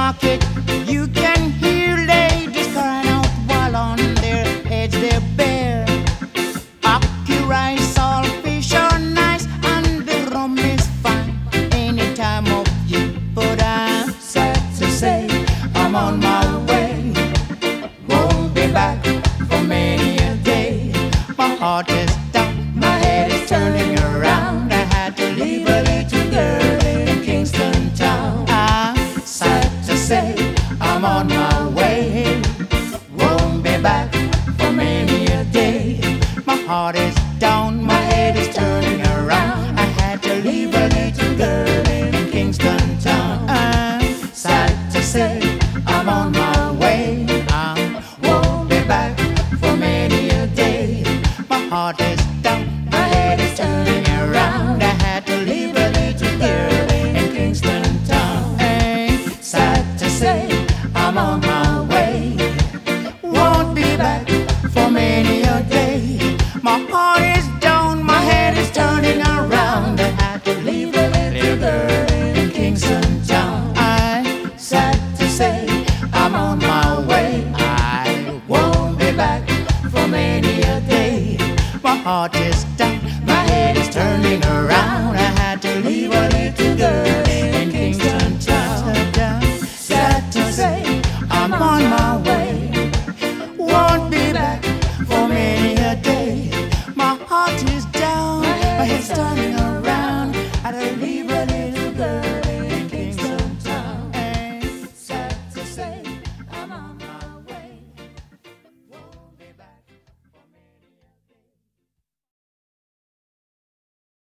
market, you can hear ladies crying out while on their heads they're bare. Ackee rice, all fish are nice, and the rum is fine any time of year. But I'm sad to say I'm on my way. Won't be back for many a day. My heart is down, my head is turning around. I had to leave a little girl in Kingston town. I'm sad to say I'm on my way. Won't be back for many a day. My heart is down, my head is turning around. I had to leave a little girl in Kingston town. I'm sad to say I'm on my way. I won't be back for many a day. My heart is down, my head is turning around. I had to leave a little girl in Kingston town. Ain't sad to say I'm on my way. Won't be back for many a day. My heart is down, my head is turning around. I had to leave a little girl in Kingston town. I'm sad to say I'm on my way. I won't be back for many a day. My heart is down, my head is turning around. I had to leave a little girl in Kingston town. Sad to say I'm on my way. Won't be back for many a day. My heart is down, my head's turning around.